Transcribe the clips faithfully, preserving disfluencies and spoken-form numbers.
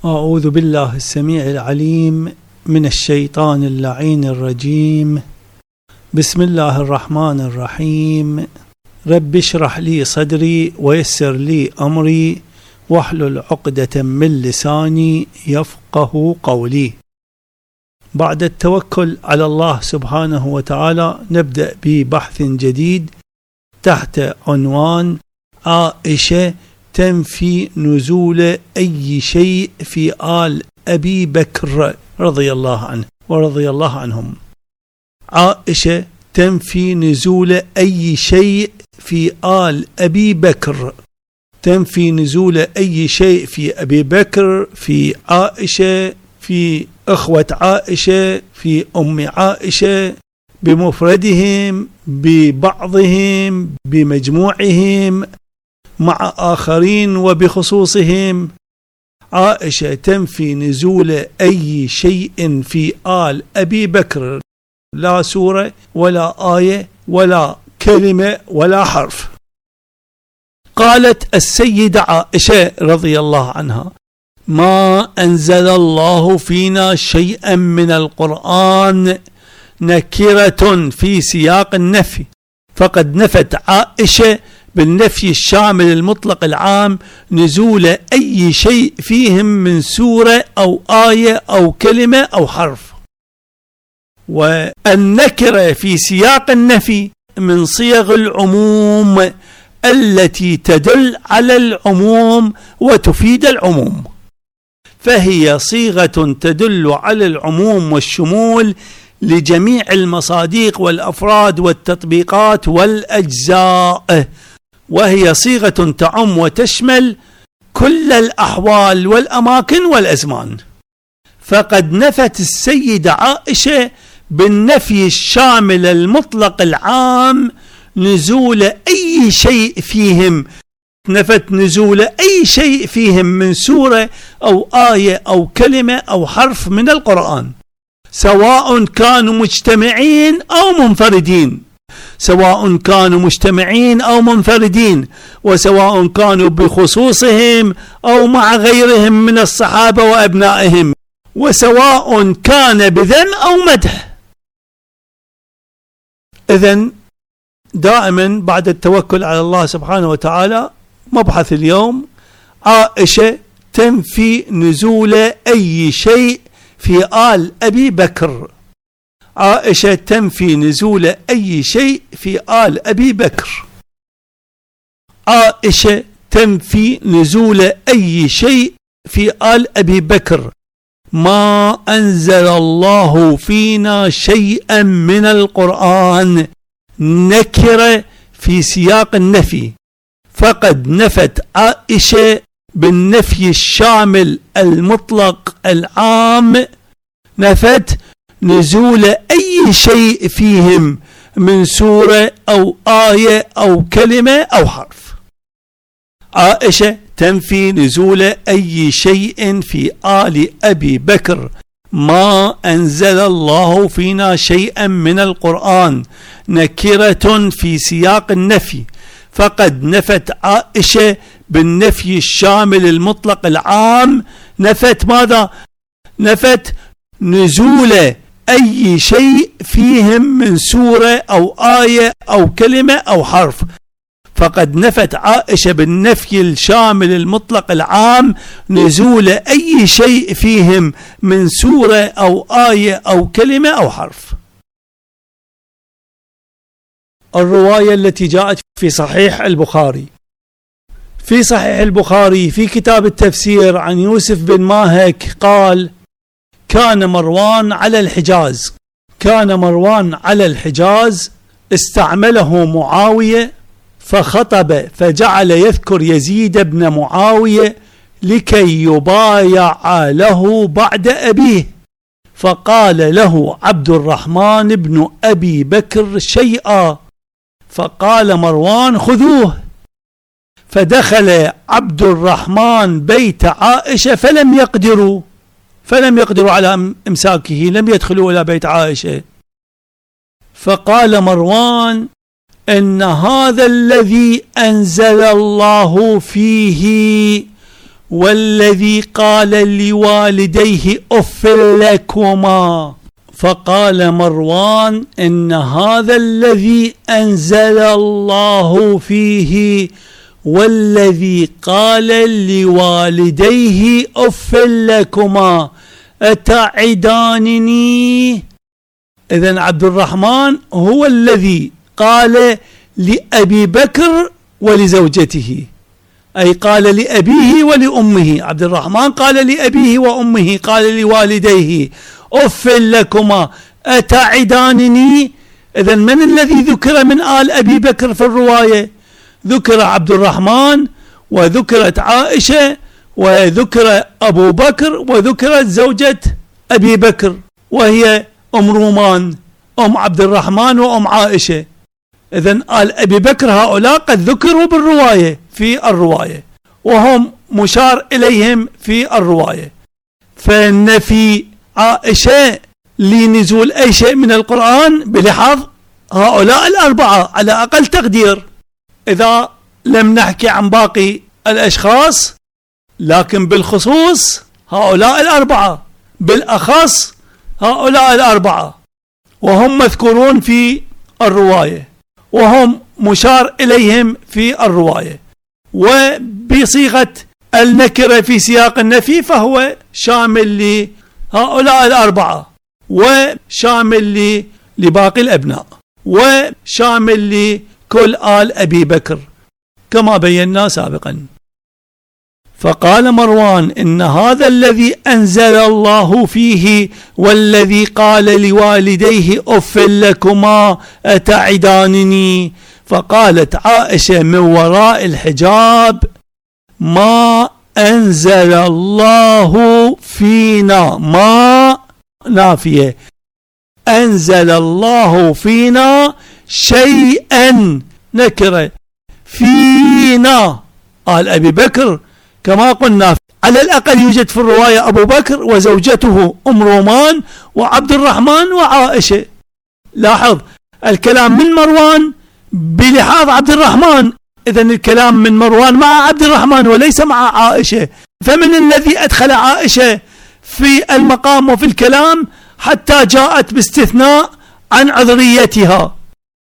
أعوذ بالله السميع العليم من الشيطان اللعين الرجيم. بسم الله الرحمن الرحيم. رب اشرح لي صدري ويسر لي أمري واحلل عقدة من لساني يفقه قولي. بعد التوكل على الله سبحانه وتعالى نبدأ ببحث جديد تحت عنوان عائشة تنفي نزول أي شيء في آل أبي بكر رضي الله عنه ورضي الله عنهم. عائشة تنفي نزول أي شيء في آل أبي بكر، تنفي نزول أي شيء في أبي بكر، في عائشة، في أخوة عائشة، في أم عائشة، بمفردهم، ببعضهم، بمجموعهم، مع آخرين وبخصوصهم. عائشة تنفي نزول أي شيء في آل أبي بكر، لا سورة ولا آية ولا كلمة ولا حرف. قالت السيدة عائشة رضي الله عنها: ما أنزل الله فينا شيئا من القرآن نكرة في سياق النفي، فقد نفت عائشة بالنفي الشامل المطلق العام نزول أي شيء فيهم من سورة أو آية أو كلمة أو حرف. والنكرة في سياق النفي من صيغ العموم التي تدل على العموم وتفيد العموم، فهي صيغة تدل على العموم والشمول لجميع المصاديق والأفراد والتطبيقات والأجزاء، وهي صيغة تعم وتشمل كل الأحوال والأماكن والأزمان. فقد نفت السيدة عائشة بالنفي الشامل المطلق العام نزول أي شيء فيهم، نفت نزول أي شيء فيهم من سورة أو آية أو كلمة أو حرف من القرآن، سواء كانوا مجتمعين أو منفردين، سواء كانوا مجتمعين أو منفردين، وسواء كانوا بخصوصهم أو مع غيرهم من الصحابة وأبنائهم، وسواء كان بذم أو مدح. إذن دائما بعد التوكل على الله سبحانه وتعالى مبحث اليوم: عائشة تنفي نزول أي شيء في آل أبي بكر. عائشة تنفي نزول أي شيء في آل أبي بكر. عائشة تنفي نزول أي شيء في آل أبي بكر. ما أنزل الله فينا شيئا من القرآن نكرة في سياق النفي، فقد نفت عائشة بالنفي الشامل المطلق العام، نفت نزول أي شيء فيهم من سورة أو آية أو كلمة أو حرف. عائشة تنفي نزول أي شيء في آل أبي بكر. ما أنزل الله فينا شيئا من القرآن نكرة في سياق النفي، فقد نفت عائشة بالنفي الشامل المطلق العام، نفت ماذا؟ نفت نزول أي شيء فيهم من سورة أو آية أو كلمة أو حرف. فقد نفت عائشة بالنفي الشامل المطلق العام نزول أي شيء فيهم من سورة أو آية أو كلمة أو حرف. الرواية التي جاءت في صحيح البخاري، في صحيح البخاري في كتاب التفسير عن يوسف بن ماهك قال: كان مروان على الحجاز كان مروان على الحجاز استعمله معاوية فخطب، فجعل يذكر يزيد بن معاوية لكي يبايع له بعد أبيه، فقال له عبد الرحمن بن أبي بكر شيئا، فقال مروان: خذوه. فدخل عبد الرحمن بيت عائشة فلم يقدروا فلم يقدروا على إمساكه، لم يدخلوا إلى بيت عائشة. فقال مروان: إن هذا الذي أنزل الله فيه والذي قال لوالديه أف لكما. فقال مروان إن هذا الذي أنزل الله فيه والذي قال لوالديه أف لكما أتعدانني. إذن عبد الرحمن هو الذي قال لأبي بكر ولزوجته، أي قال لأبيه ولأمه. عبد الرحمن قال لأبيه وأمه، قال لوالديه أف لكما أتعدانني. إذن من الذي ذكر من آل أبي بكر في الرواية؟ ذكر عبد الرحمن، وذكرت عائشة، وذكر أبو بكر، وذكرت زوجة أبي بكر وهي أم رومان، أم عبد الرحمن وأم عائشة. إذن آل أبي بكر هؤلاء قد ذكروا بالرواية في الرواية، وهم مشار إليهم في الرواية. فالنفي عائشة لنزول أي شيء من القرآن بلحظ هؤلاء الأربعة على أقل تقدير، إذا لم نحكي عن باقي الأشخاص، لكن بالخصوص هؤلاء الأربعة، بالأخص هؤلاء الأربعة، وهم مذكورون في الرواية، وهم مشار إليهم في الرواية. وبصيغة النكرة في سياق النفي فهو شامل لهؤلاء الأربعة، وشامل لباقي الأبناء، وشامل لكل آل أبي بكر كما بينا سابقا. فقال مروان إن هذا الذي أنزل الله فيه والذي قال لوالديه أف لكما أتعدانني. فقالت عائشة من وراء الحجاب ما أنزل الله فينا، ما نافية، أنزل الله فينا شيئا نكرة، فينا آل أبي بكر كما قلنا على الأقل يوجد في الرواية أبو بكر وزوجته أم رومان وعبد الرحمن وعائشة. لاحظ الكلام من مروان بلحاظ عبد الرحمن، إذن الكلام من مروان مع عبد الرحمن وليس مع عائشة. فمن الذي أدخل عائشة في المقام وفي الكلام حتى جاءت باستثناء عن عذريتها؟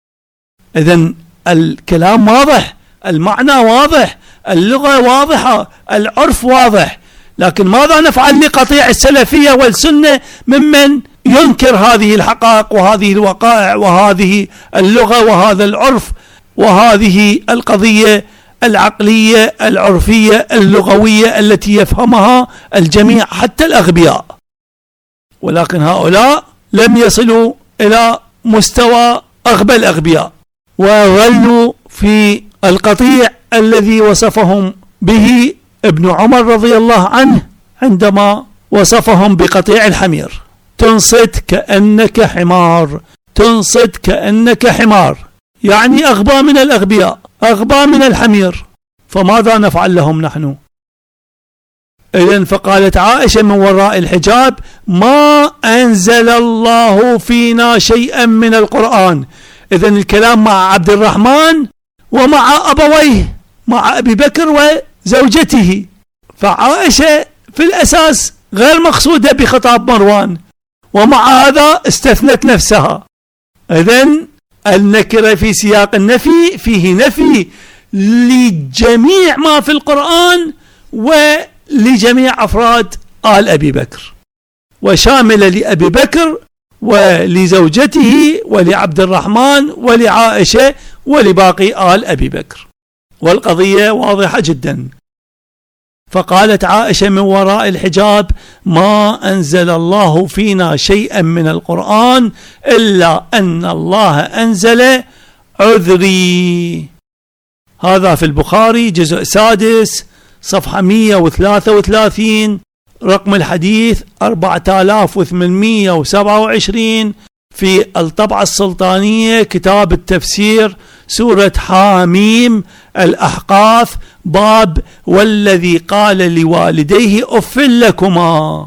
إذن الكلام واضح، المعنى واضح، اللغة واضحة، العرف واضح، لكن ماذا نفعل لقطيع السلفية والسنة ممن ينكر هذه الحقائق وهذه الوقائع وهذه اللغة وهذا العرف وهذه القضية العقلية العرفية اللغوية التي يفهمها الجميع حتى الأغبياء؟ ولكن هؤلاء لم يصلوا إلى مستوى أغبى الأغبياء، وغلوا في القطيع الذي وصفهم به ابن عمر رضي الله عنه عندما وصفهم بقطيع الحمير: تنصت كأنك حمار، تنصت كأنك حمار، يعني أغبى من الأغبياء، أغبى من الحمير. فماذا نفعل لهم نحن؟ إذن فقالت عائشة من وراء الحجاب ما أنزل الله فينا شيئا من القرآن. إذن الكلام مع عبد الرحمن ومع أبويه، مع أبي بكر وزوجته. فعائشة في الأساس غير مقصودة بخطاب مروان، ومع هذا استثنت نفسها. إذن النكرة في سياق النفي فيه نفي لجميع ما في القرآن ولجميع أفراد آل أبي بكر، وشاملة لأبي بكر ولزوجته ولعبد الرحمن ولعائشة ولباقي آل أبي بكر، والقضية واضحة جدا. فقالت عائشة من وراء الحجاب ما أنزل الله فينا شيئا من القرآن إلا أن الله أنزل عذري. هذا في البخاري جزء سادس صفحة مئة وثلاثة وثلاثين، رقم الحديث أربعة آلاف وثمانمئة وسبعة وعشرين، في الطبعة السلطانية كتاب التفسير سورة حاميم الأحقاف، باب والذي قال لوالديه أف لكما.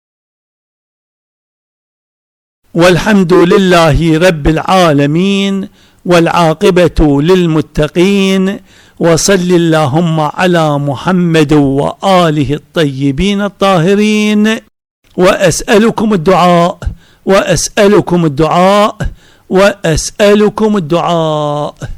والحمد لله رب العالمين، والعاقبة للمتقين، وصل اللهم على محمد وآله الطيبين الطاهرين. وأسألكم الدعاء وأسألكم الدعاء وأسألكم الدعاء.